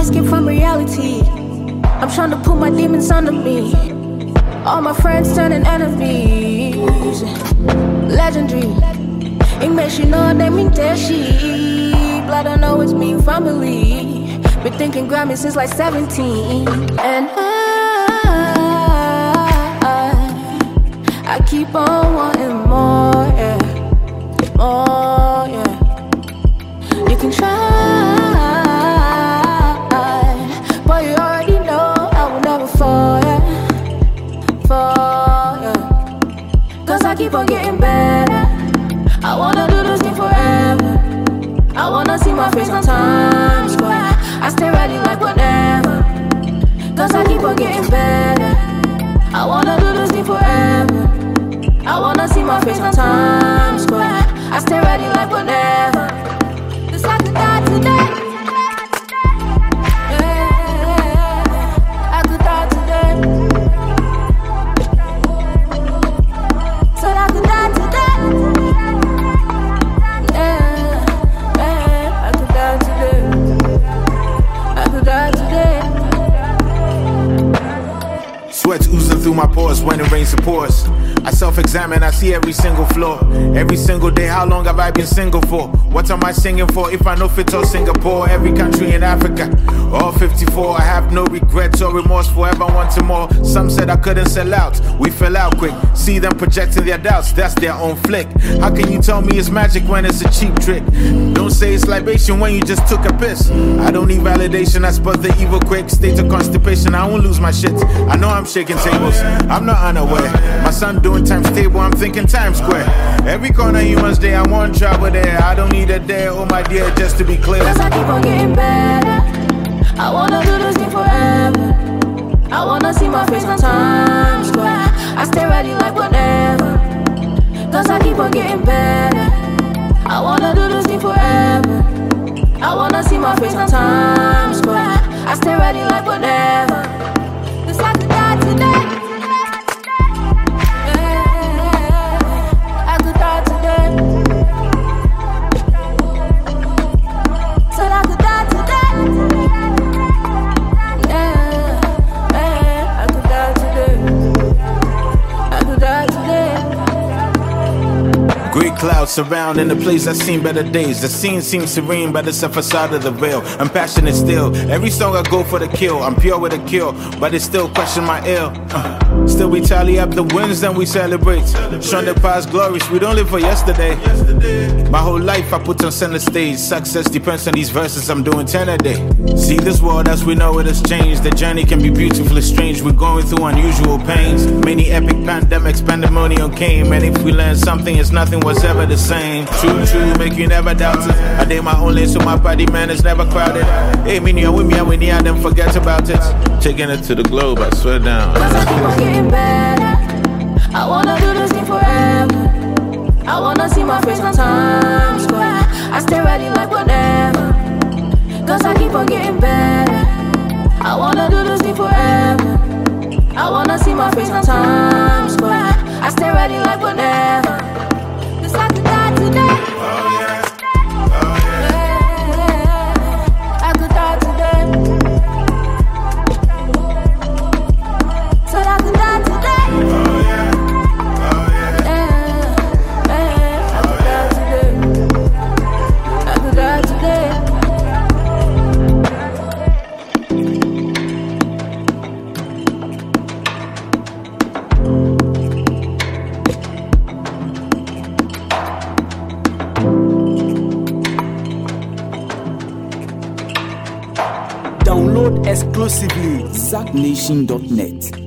escape from reality. I'm trying to put my demons under me. All my friends turning enemies. Legendary. It makes you know they mean that she. Blood, I know it's me, family. Been thinking Grammy since like 17. And I keep on wanting more, yeah. More, yeah. You can try, but you already know I will never fall, yeah. Fall, yeah. Cause I keep on getting better. I wanna do this thing forever. I wanna see my face on Times Square. I stay ready like whatever. Cause I keep on getting better. I wanna do this thing forever. I wanna see my face on Times Square. I stay ready like whatever. Cause I could die today. Yeah, I could die today. Said I could die today. Yeah, I could die today. I could die today. Sweats oozing through my pores when the rain supports. I self-examine, I see every single flaw. Every single day, how long have I been single for? What am I singing for if I know fit or Singapore? Every country in Africa, all 54. I have no regrets or remorse, forever wanting more. Some said I couldn't sell out, we fell out quick. See them projecting their doubts, that's their own flick. How can you tell me it's magic when it's a cheap trick? Don't say it's libation when you just took a piss. I don't need validation, I spot the evil quick. State of constipation, I won't lose my shit. I know I'm shaking tables, I'm not unaware. My son doing times table, I'm thinking Times Square. Every corner humans day, I want travel there. I don't need a day, oh my dear, just to be clear. Cause I keep on getting better. I wanna do this thing forever. I wanna see my face on Times Square. I stay ready like whatever. Cause I keep on getting better. I wanna do this thing forever. I wanna see my face on Times Square. I stay ready like whatever. Cause I could die today. Great clouds surrounding the place I've seen better days. The scene seems serene, but it's a facade of the veil. I'm passionate still. Every song I go for the kill. I'm pure with a kill, but it still question my ill. Still we tally up the wins, then we celebrate. Shun the past glories, we don't live for yesterday. My whole life I put on center stage. Success depends on these verses, I'm doing 10 a day. See this world as we know it has changed. The journey can be beautifully strange. We're going through unusual pains. Many epic pandemics, pandemonium came. And if we learn something, it's nothing was ever the same. True, true, make you never doubt it. I did my own lane, so my body man is never crowded. Hey, me near with me, and we near them, forget about it. Taking it to the globe, I swear down. Cause I keep on getting better. I wanna do this thing forever. I wanna see my face on Times Square. I stay ready like whatever. Cause I keep on getting better. I wanna do this thing forever. I wanna see my face on Times Square. I stay ready like whatever. Cause I could die today. Oh yeah, oh yeah. I could die today. Said I could die today. Oh yeah, oh yeah. I could die today. I could die today. Download exclusively ZackNation.net.